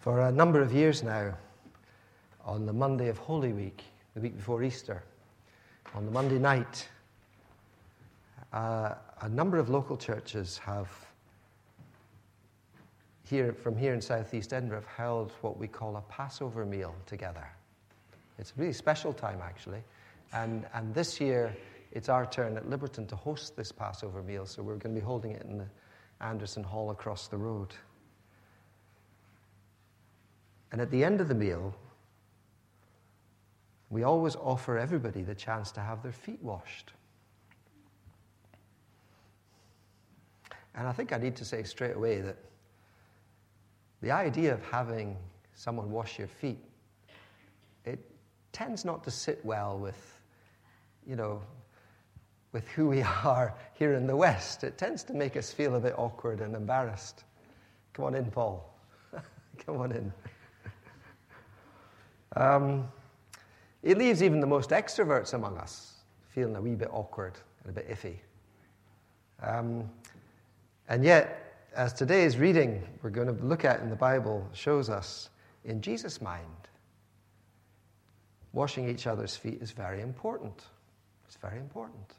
For a number of years now, on the Monday of Holy Week, the week before Easter, on the Monday night, a number of local churches have, from here in southeast Edinburgh, have held what we call a Passover meal together. It's a really special time, actually. And this year, it's our turn at Liberton to host this Passover meal, so we're going to be holding it in the Anderson Hall across the road. And at the end of the meal, we always offer everybody the chance to have their feet washed. And I think I need to say straight away that the idea of having someone wash your feet, it tends not to sit well with, with who we are here in the West. It tends to make us feel a bit awkward and embarrassed. Come on in, Paul. Come on in. It leaves even the most extroverts among us feeling a wee bit awkward and a bit iffy. And yet, as today's reading we're going to look at in the Bible shows us, in Jesus' mind, washing each other's feet is very important. It's very important.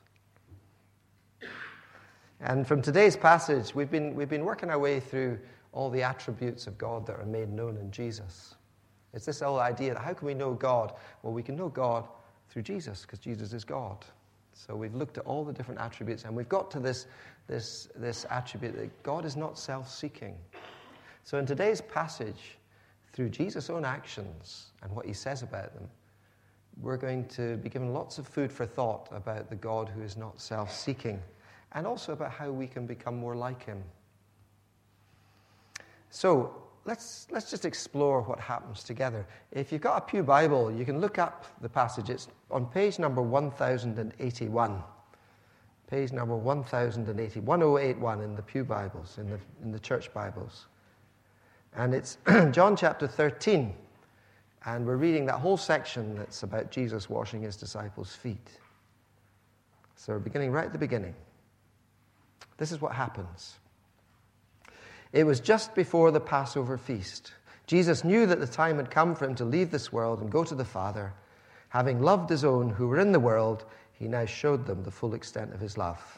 And from today's passage, we've been working our way through all the attributes of God that are made known in Jesus. It's this whole idea that how can we know God? Well, we can know God through Jesus, because Jesus is God. So we've looked at all the different attributes, and we've got to this attribute that God is not self-seeking. So in today's passage, through Jesus' own actions and what he says about them, we're going to be given lots of food for thought about the God who is not self-seeking, and also about how we can become more like him. So let's just explore what happens together. If you've got a Pew Bible, you can look up the passage. It's on page number 1081. Page number 1081 in the Pew Bibles, in the church Bibles. And it's John chapter 13. And we're reading that whole section that's about Jesus washing his disciples' feet. So we're beginning right at the beginning. This is what happens. It was just before the Passover feast. Jesus knew that the time had come for him to leave this world and go to the Father. Having loved his own who were in the world, he now showed them the full extent of his love.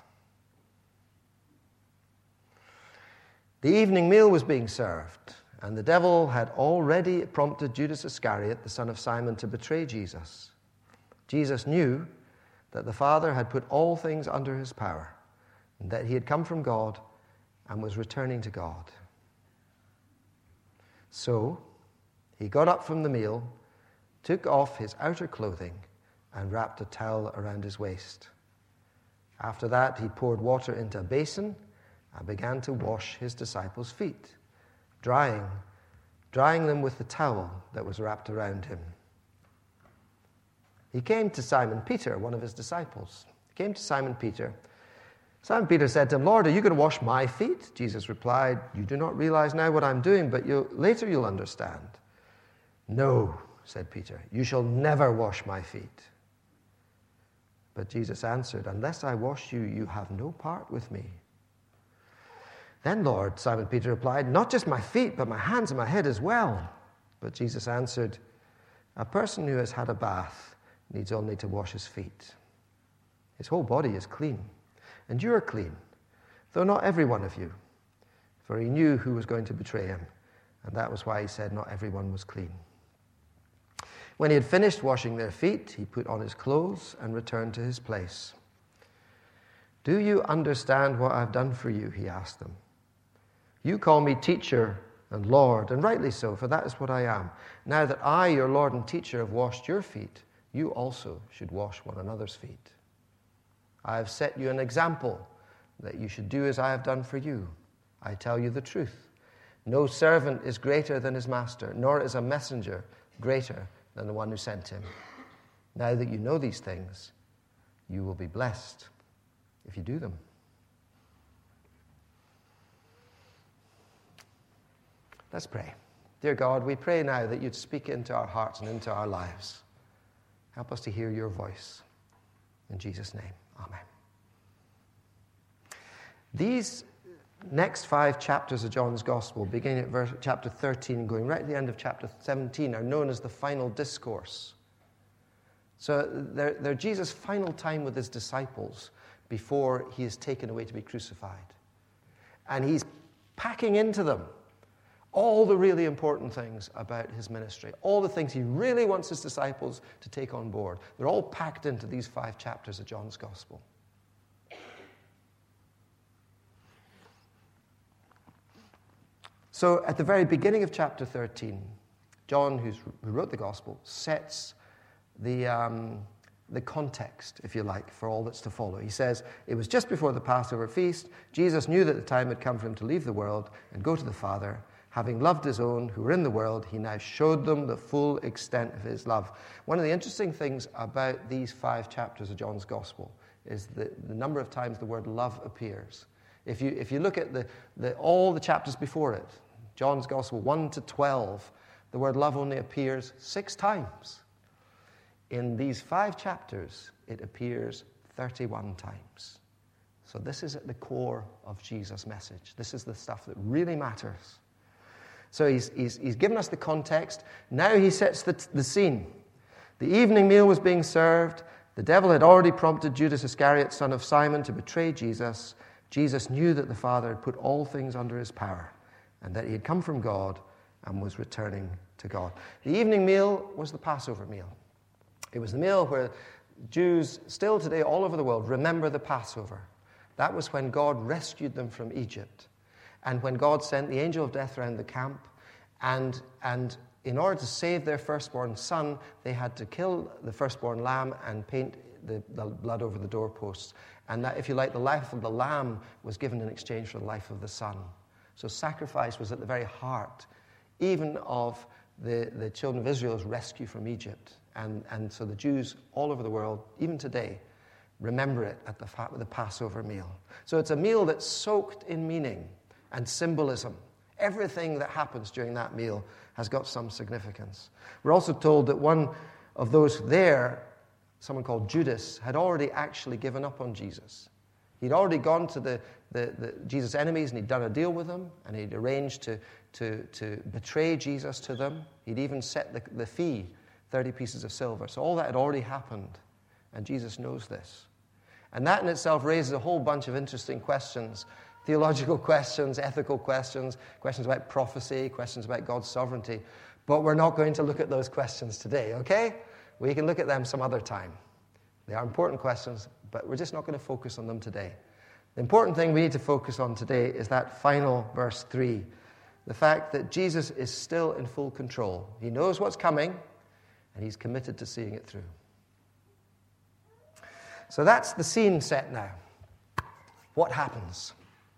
The evening meal was being served, and the devil had already prompted Judas Iscariot, the son of Simon, to betray Jesus. Jesus knew that the Father had put all things under his power, and that he had come from God and was returning to God. So he got up from the meal, took off his outer clothing, and wrapped a towel around his waist. After that, he poured water into a basin and began to wash his disciples' feet, drying them with the towel that was wrapped around him. He came to Simon Peter, one of his disciples. He came to Simon Peter. Simon Peter said to him, "Lord, are you going to wash my feet?" Jesus replied, "You do not realize now what I'm doing, but later you'll understand." "No," said Peter, "you shall never wash my feet." But Jesus answered, "Unless I wash you, you have no part with me." "Then, Lord," Simon Peter replied, "not just my feet, but my hands and my head as well." But Jesus answered, "A person who has had a bath needs only to wash his feet. His whole body is clean. And you are clean, though not every one of you." For he knew who was going to betray him, and that was why he said not everyone was clean. When he had finished washing their feet, he put on his clothes and returned to his place. "Do you understand what I've done for you?" he asked them. "You call me teacher and Lord, and rightly so, for that is what I am. Now that I, your Lord and teacher, have washed your feet, you also should wash one another's feet. I have set you an example that you should do as I have done for you. I tell you the truth. No servant is greater than his master, nor is a messenger greater than the one who sent him. Now that you know these things, you will be blessed if you do them." Let's pray. Dear God, we pray now that you'd speak into our hearts and into our lives. Help us to hear your voice. In Jesus' name. Amen. These next 5 chapters of John's Gospel, beginning at chapter 13 and going right to the end of chapter 17, are known as the final discourse. So they're Jesus' final time with his disciples before he is taken away to be crucified. And he's packing into them all the really important things about his ministry, all the things he really wants his disciples to take on board. They're all packed into these 5 chapters of John's Gospel. So at the very beginning of chapter 13, John, who wrote the Gospel, sets the context, if you like, for all that's to follow. He says, it was just before the Passover feast. Jesus knew that the time had come for him to leave the world and go to the Father. Having loved his own who were in the world, he now showed them the full extent of his love. One of the interesting things about these 5 chapters of John's Gospel is the number of times the word love appears. If you look at all the chapters before it, John's Gospel 1 to 12, the word love only appears 6 times. In these 5 chapters, it appears 31 times. So this is at the core of Jesus' message. This is the stuff that really matters. So he's given us the context. Now he sets the scene. The evening meal was being served. The devil had already prompted Judas Iscariot, son of Simon, to betray Jesus. Jesus knew that the Father had put all things under his power and that he had come from God and was returning to God. The evening meal was the Passover meal. It was the meal where Jews still today all over the world remember the Passover. That was when God rescued them from Egypt. And when God sent the angel of death around the camp, and in order to save their firstborn son, they had to kill the firstborn lamb and paint the blood over the doorposts. And that, if you like, the life of the lamb was given in exchange for the life of the son. So sacrifice was at the very heart, even of the children of Israel's rescue from Egypt. And so the Jews all over the world, even today, remember it at the Passover meal. So it's a meal that's soaked in meaning and symbolism. Everything that happens during that meal has got some significance. We're also told that one of those there, someone called Judas, had already actually given up on Jesus. He'd already gone to the Jesus' enemies and he'd done a deal with them, and he'd arranged to betray Jesus to them. He'd even set the fee, 30 pieces of silver. So all that had already happened, and Jesus knows this. And that in itself raises a whole bunch of interesting questions, theological questions, ethical questions, questions about prophecy, questions about God's sovereignty. But we're not going to look at those questions today, okay? We can look at them some other time. They are important questions, but we're just not going to focus on them today. The important thing we need to focus on today is that final verse 3, the fact that Jesus is still in full control. He knows what's coming, and he's committed to seeing it through. So that's the scene set now. What happens?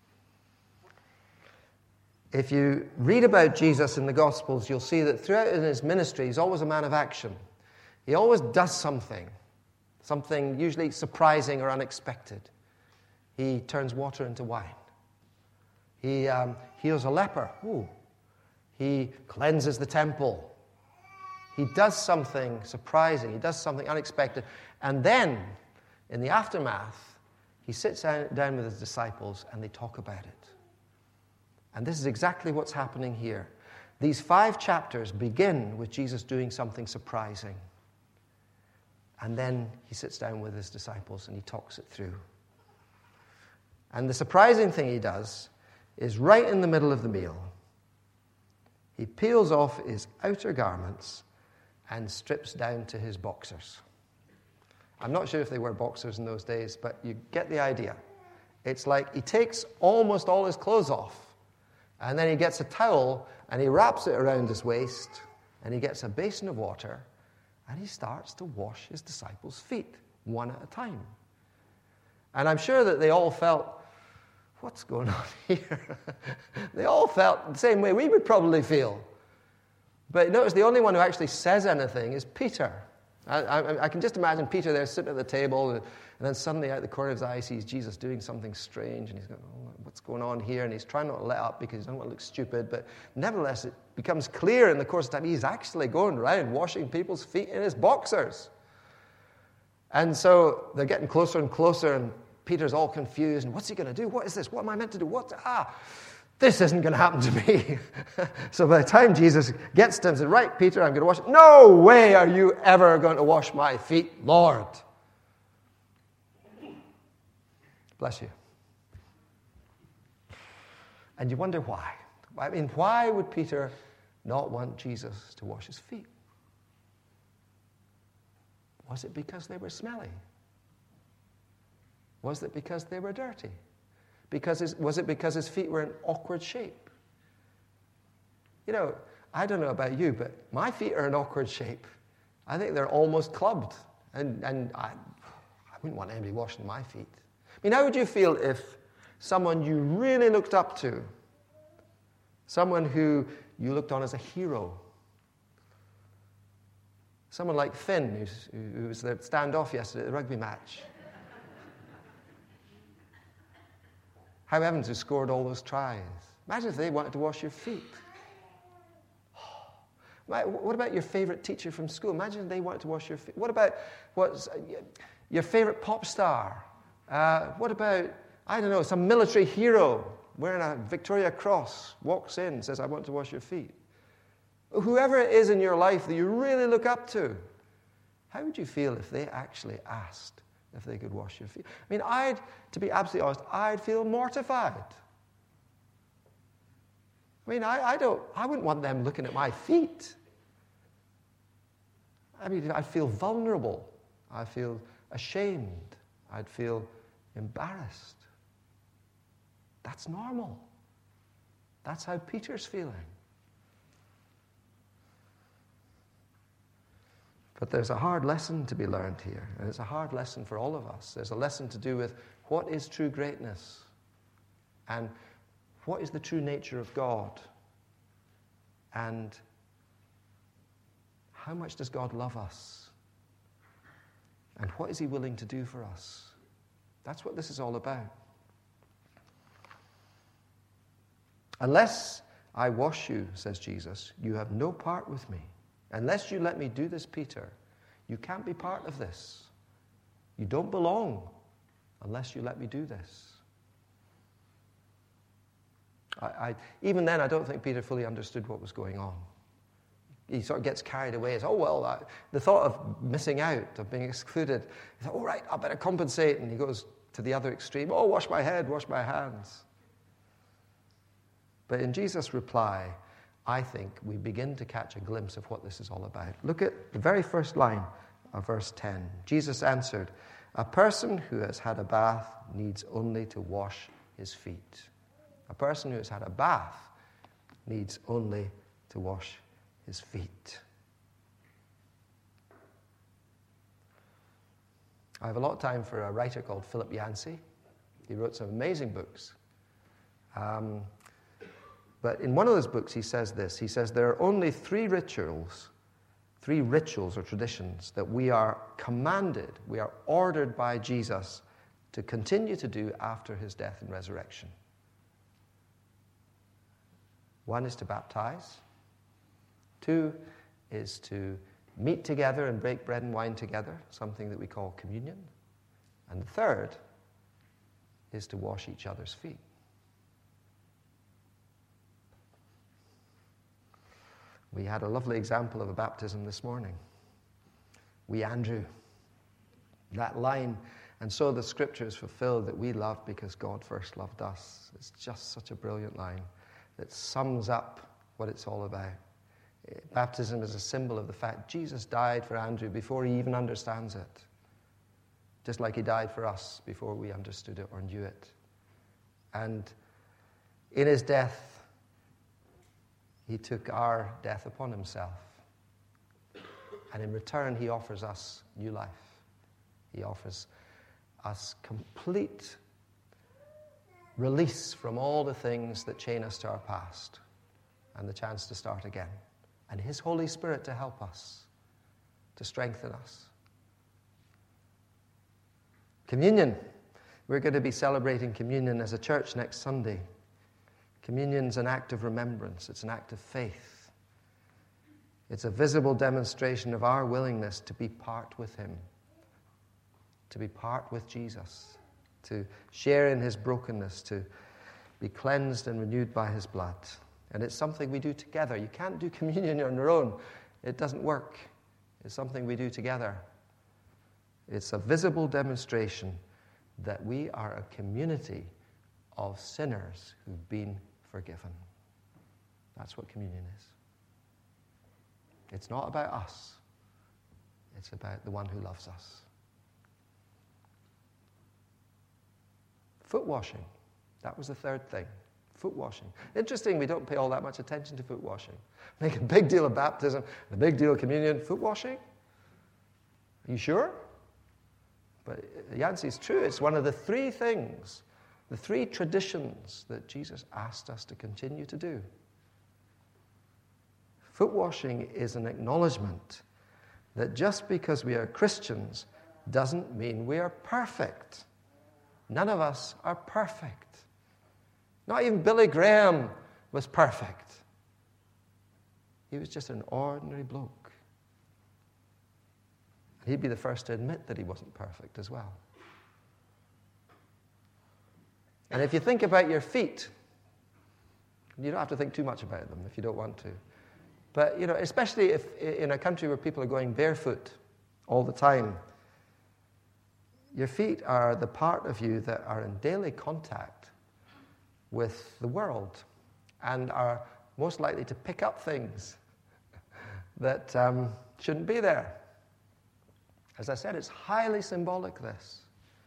If you read about Jesus in the Gospels, you'll see that throughout in his ministry, he's always a man of action. He always does something usually surprising or unexpected. He turns water into wine. He heals a leper. Ooh. He cleanses the temple. He does something surprising. He does something unexpected. And then, in the aftermath, he sits down with his disciples and they talk about it. And this is exactly what's happening here. These 5 chapters begin with Jesus doing something surprising. And then he sits down with his disciples and he talks it through. And the surprising thing he does is right in the middle of the meal, he peels off his outer garments and strips down to his boxers. I'm not sure if they were boxers in those days, but you get the idea. It's like he takes almost all his clothes off, and then he gets a towel and he wraps it around his waist, and he gets a basin of water, and he starts to wash his disciples' feet, one at a time. And I'm sure that they all felt, what's going on here? They all felt the same way we would probably feel. But notice the only one who actually says anything is Peter. I can just imagine Peter there sitting at the table, and then suddenly out the corner of his eye he sees Jesus doing something strange, and he's going, oh, what's going on here? And he's trying not to let up because he doesn't want to look stupid, but nevertheless it becomes clear in the course of time he's actually going around washing people's feet in his boxers. And so they're getting closer and closer, and Peter's all confused. And what's he going to do? What is this? What am I meant to do? This isn't going to happen to me. So by the time Jesus gets to him and says, right, Peter, I'm going to wash it. No way are you ever going to wash my feet, Lord. Bless you. And you wonder why. I mean, why would Peter not want Jesus to wash his feet? Was it because they were smelly? Was it because they were dirty? Was it because his feet were in awkward shape? You know, I don't know about you, but my feet are in awkward shape. I think they're almost clubbed. And I wouldn't want anybody washing my feet. I mean, how would you feel if someone you really looked up to, someone who you looked on as a hero, someone like Finn, who was the standoff yesterday at the rugby match, How Evans, who scored all those tries. Imagine if they wanted to wash your feet. What about your favorite teacher from school? Imagine if they wanted to wash your feet. What about your favorite pop star? What about, I don't know, some military hero wearing a Victoria Cross walks in and says, I want to wash your feet. Whoever it is in your life that you really look up to, how would you feel if they actually asked if they could wash your feet? I mean, to be absolutely honest, I'd feel mortified. I mean, I wouldn't want them looking at my feet. I mean, I'd feel vulnerable. I'd feel ashamed. I'd feel embarrassed. That's normal. That's how Peter's feeling. But there's a hard lesson to be learned here, and it's a hard lesson for all of us. There's a lesson to do with what is true greatness and what is the true nature of God, and how much does God love us, and what is he willing to do for us? That's what this is all about. Unless I wash you, says Jesus, you have no part with me. Unless you let me do this, Peter, you can't be part of this. You don't belong unless you let me do this. Even then, I don't think Peter fully understood what was going on. He sort of gets carried away. It's, the thought of missing out, of being excluded. He thought, right, I better compensate. And he goes to the other extreme. Wash my head, wash my hands. But in Jesus' reply, I think we begin to catch a glimpse of what this is all about. Look at the very first line of verse 10. Jesus answered, a person who has had a bath needs only to wash his feet. A person who has had a bath needs only to wash his feet. I have a lot of time for a writer called Philip Yancey. He wrote some amazing books. But in one of those books, he says this. He says, there are only three rituals or traditions that we are commanded, we are ordered by Jesus to continue to do after his death and resurrection. One is to baptize. Two is to meet together and break bread and wine together, something that we call communion. And the third is to wash each other's feet. We had a lovely example of a baptism this morning. We, Andrew, that line, and so the scripture is fulfilled that we love because God first loved us. It's just such a brilliant line that sums up what it's all about. Baptism is a symbol of the fact Jesus died for Andrew before he even understands it. Just like he died for us before we understood it or knew it. And in his death, he took our death upon himself. And in return, he offers us new life. He offers us complete release from all the things that chain us to our past and the chance to start again. And his Holy Spirit to help us, to strengthen us. Communion. We're going to be celebrating communion as a church next Sunday. Communion's an act of remembrance. It's an act of faith. It's a visible demonstration of our willingness to be part with him, to be part with Jesus, to share in his brokenness, to be cleansed and renewed by his blood. And it's something we do together. You can't do communion on your own. It doesn't work. It's something we do together. It's a visible demonstration that we are a community of sinners who've been forgiven. That's what communion is. It's not about us. It's about the one who loves us. Foot washing. That was the third thing. Foot washing. Interesting, we don't pay all that much attention to foot washing. Make a big deal of baptism, a big deal of communion. Foot washing? Are you sure? But Yancey's true. It's one of the three things, the three traditions that Jesus asked us to continue to do. Foot washing is an acknowledgement that just because we are Christians doesn't mean we are perfect. None of us are perfect. Not even Billy Graham was perfect. He was just an ordinary bloke. He'd be the first to admit that he wasn't perfect as well. And if you think about your feet, you don't have to think too much about them if you don't want to. But, especially if in a country where people are going barefoot all the time, your feet are the part of you that are in daily contact with the world and are most likely to pick up things that shouldn't be there. As I said, it's highly symbolic, this.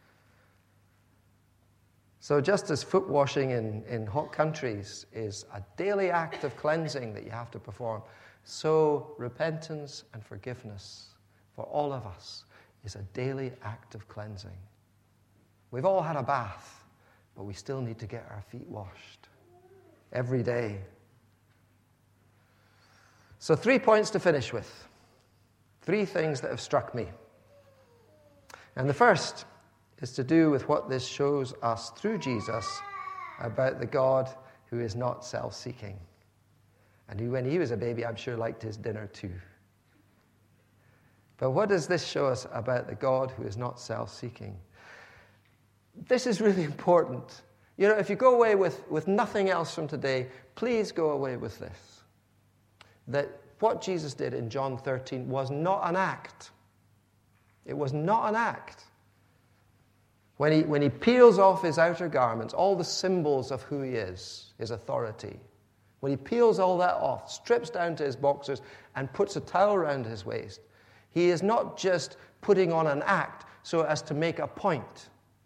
So just as foot washing in hot countries is a daily act of cleansing that you have to perform, so repentance and forgiveness for all of us is a daily act of cleansing. We've all had a bath, but we still need to get our feet washed every day. So 3 points to finish with. 3 things that have struck me. And the first is to do with what this shows us through Jesus about the God who is not self-seeking. And who, when he was a baby, I'm sure liked his dinner too. But what does this show us about the God who is not self-seeking? This is really important. If you go away with nothing else from today, please go away with this. That what Jesus did in John 13 was not an act. It was not an act. When he peels off his outer garments, all the symbols of who he is, his authority, when he peels all that off, strips down to his boxers, and puts a towel around his waist, he is not just putting on an act so as to make a point.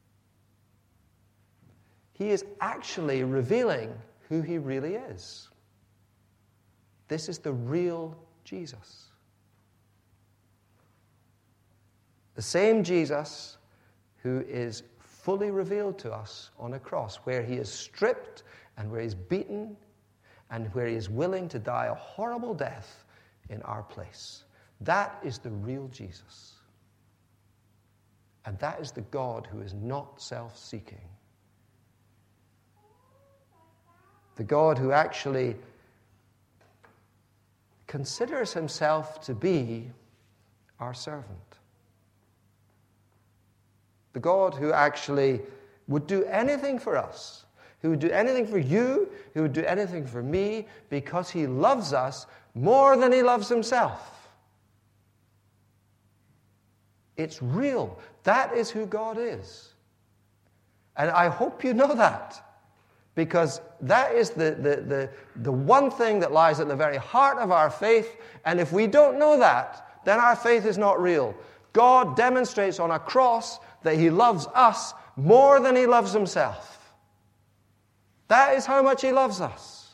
He is actually revealing who he really is. This is the real Jesus. The same Jesus who is fully revealed to us on a cross, where he is stripped and where he's beaten and where he is willing to die a horrible death in our place. That is the real Jesus. And that is the God who is not self-seeking. The God who actually considers himself to be our servant. The God who actually would do anything for us, who would do anything for you, who would do anything for me, because he loves us more than he loves himself. It's real. That is who God is. And I hope you know that, because that is the one thing that lies at the very heart of our faith, and if we don't know that, then our faith is not real. God demonstrates on a cross that he loves us more than he loves himself. That is how much he loves us.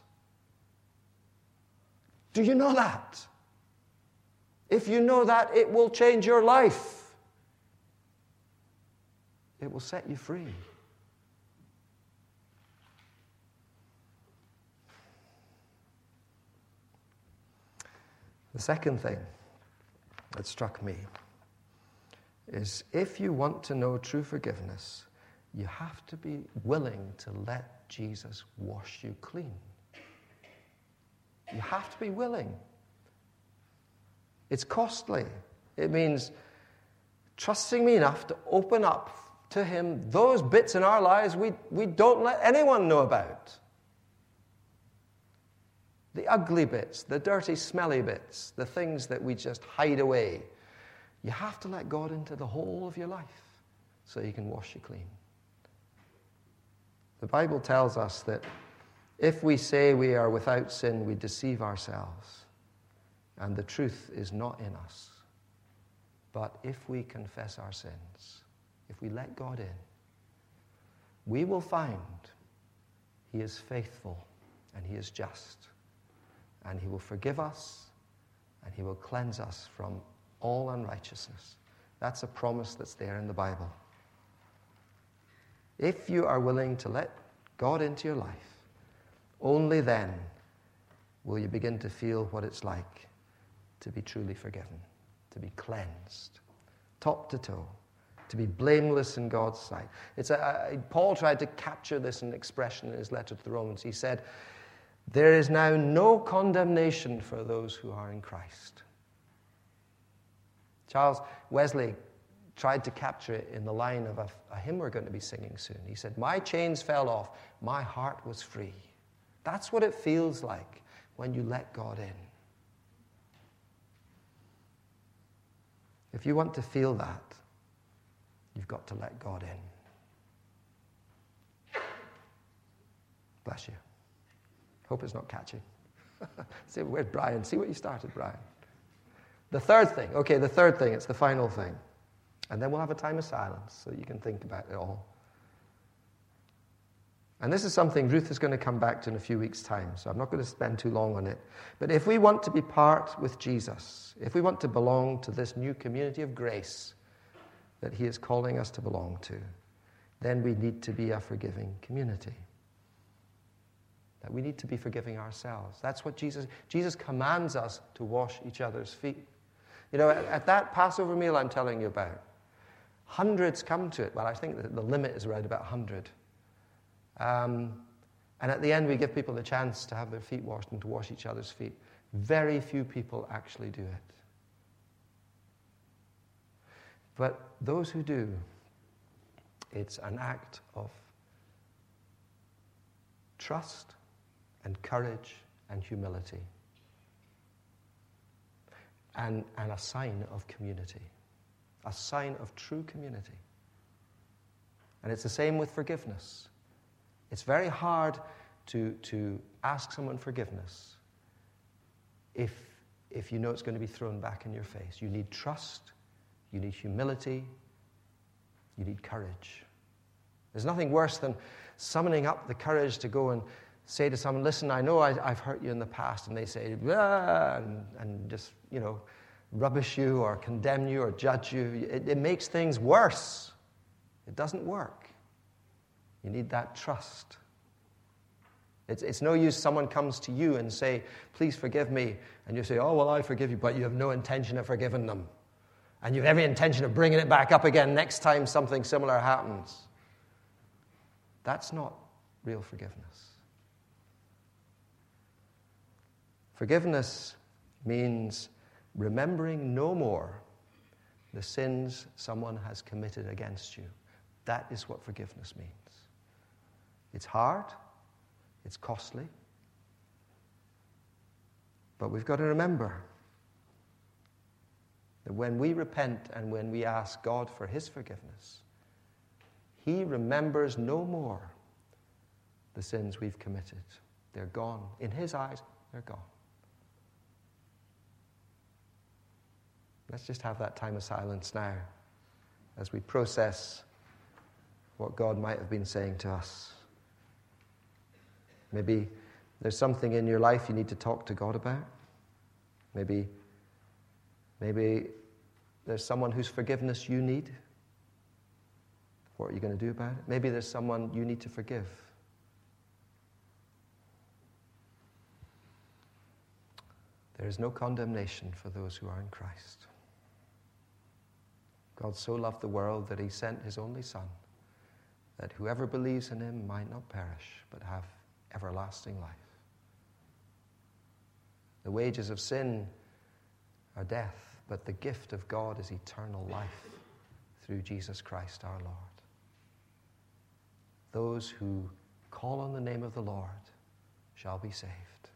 Do you know that? If you know that, it will change your life. It will set you free. The second thing that struck me is if you want to know true forgiveness, you have to be willing to let Jesus wash you clean. You have to be willing. It's costly. It means trusting me enough to open up to him those bits in our lives we don't let anyone know about. The ugly bits, the dirty, smelly bits, the things that we just hide away. You have to let God into the whole of your life so he can wash you clean. The Bible tells us that if we say we are without sin, we deceive ourselves, and the truth is not in us. But if we confess our sins, if we let God in, we will find he is faithful and he is just, and he will forgive us and he will cleanse us from all unrighteousness. That's a promise that's there in the Bible. If you are willing to let God into your life, only then will you begin to feel what it's like to be truly forgiven, to be cleansed, top to toe, to be blameless in God's sight. Paul tried to capture this in an expression in his letter to the Romans. He said, "There is now no condemnation for those who are in Christ." Charles Wesley tried to capture it in the line of a hymn we're going to be singing soon. He said, "My chains fell off, my heart was free." That's what it feels like when you let God in. If you want to feel that, you've got to let God in. Bless you. Hope it's not catchy. See, where's Brian? See what you started, Brian. The third thing, it's the final thing. And then we'll have a time of silence so you can think about it all. And this is something Ruth is going to come back to in a few weeks' time, so I'm not going to spend too long on it. But if we want to be part with Jesus, if we want to belong to this new community of grace that he is calling us to belong to, then we need to be a forgiving community. That we need to be forgiving ourselves. That's what Jesus commands us to wash each other's feet. You know, at that Passover meal I'm telling you about, hundreds come to it. Well, I think that the limit is around about 100. And at the end, we give people the chance to have their feet washed and to wash each other's feet. Very few people actually do it. But those who do, it's an act of trust and courage and humility. And a sign of community. A sign of true community. And it's the same with forgiveness. It's very hard to ask someone forgiveness if you know it's going to be thrown back in your face. You need trust, you need humility, you need courage. There's nothing worse than summoning up the courage to go and say to someone, "Listen, I know I've hurt you in the past," and they say, and just, rubbish you or condemn you or judge you. It makes things worse. It doesn't work. You need that trust. It's no use someone comes to you and say, "Please forgive me," and you say, "Oh, well, I forgive you," but you have no intention of forgiving them. And you have every intention of bringing it back up again next time something similar happens. That's not real forgiveness. Forgiveness means remembering no more the sins someone has committed against you. That is what forgiveness means. It's hard, it's costly, but we've got to remember that when we repent and when we ask God for his forgiveness, he remembers no more the sins we've committed. They're gone. In his eyes, they're gone. Let's just have that time of silence now as we process what God might have been saying to us. Maybe there's something in your life you need to talk to God about. Maybe there's someone whose forgiveness you need. What are you going to do about it? Maybe there's someone you need to forgive. There is no condemnation for those who are in Christ. God so loved the world that he sent his only Son, that whoever believes in him might not perish, but have everlasting life. The wages of sin are death, but the gift of God is eternal life through Jesus Christ our Lord. those who call on the name of the Lord shall be saved.